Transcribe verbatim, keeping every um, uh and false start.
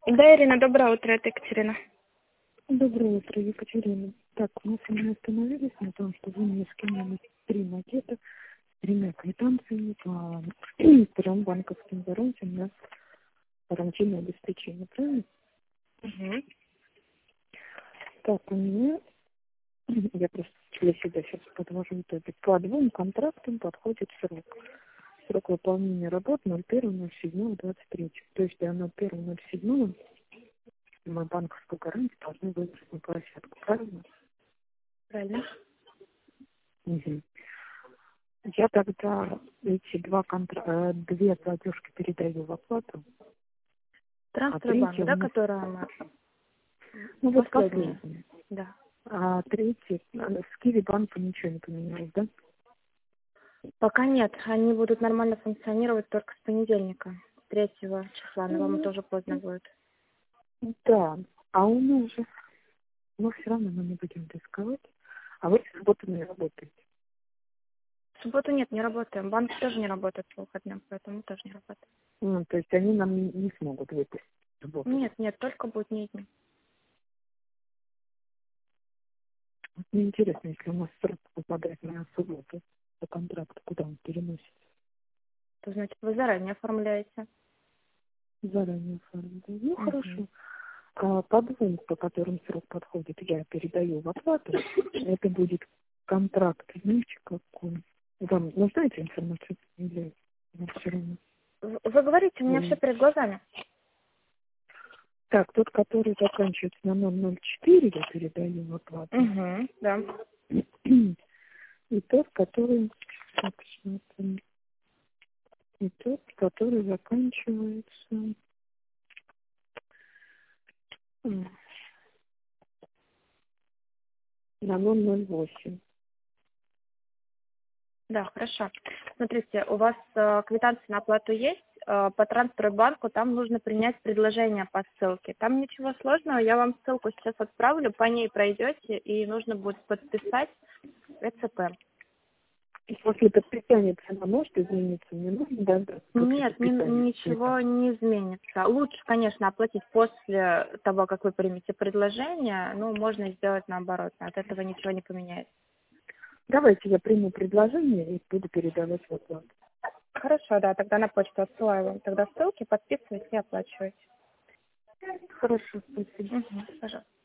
Да, Ирина, доброе утро, это Екатерина. Доброе утро, Екатерина. Так, у нас мы остановились на том, что вы мне скинули три макета с тремя квитанциями по трем банковским гарантиям на гарантийное обеспечение, правильно? Угу. Так, у меня, я просто для себя сейчас подвожу итоги, по двум контрактам подходит срок. Срок выполнения работ ноль первого ноль седьмого двадцать третьего. То есть до ноль первого ноль седьмого мы банковскую гарантию должны выложить на площадку, правильно? Правильно. Угу. Я тогда эти два контра... э, две платежки передаю в оплату, а Трансфербанк, третья у да, нас, которая мы... ну вот Последняя. последняя, Да. а третья, э, с Киви банка ничего не поменялось, да? Пока нет, они будут нормально функционировать только с понедельника, третьего числа, но вам Ну, тоже поздно будет. да, а у нас же, ну все равно мы не будем рисковать, а вы в субботу не работаете. В субботу нет, не работаем. Банк тоже не работает по выходным, поэтому тоже не работает. Ну, то есть они нам не, не смогут выпустить в субботу. Нет, нет, только будние дни. Вот мне интересно, если у нас срок попадает на субботу по контракту, куда он переносится? То значит, вы заранее оформляете. Заранее оформить. Ну, Угу. хорошо. А по двум, по которым срок подходит, я передаю в оплату. Это будет контракт, знаете, какой? Вам нужна эта информация? Или вам все равно? Вы вы говорите, у меня все М. перед глазами. Так, тот, который заканчивается на ноль ноль четыре, я передаю в оплату. Угу, да. И тот, который... Так, смотрим. И тот, который заканчивается м, на ноль ноль восемь. Да, хорошо. Смотрите, у вас э, квитанция на оплату есть. Э, по трансфербанку там нужно принять предложение по ссылке. Там ничего сложного, я вам ссылку сейчас отправлю, по ней пройдете, и нужно будет подписать ЭЦП. И после подписания цена может измениться? Не нужно дождаться после Нет, ни- подписания цвета? ничего не изменится. Лучше, конечно, оплатить после того, как вы примете предложение, но можно сделать наоборот. От этого ничего не поменяется. Давайте я приму предложение и буду передавать в оплату. Хорошо, да, тогда на почту отсылаю вам тогда ссылки, подписывайтесь и оплачивайте. Хорошо, спасибо. Угу, пожалуйста.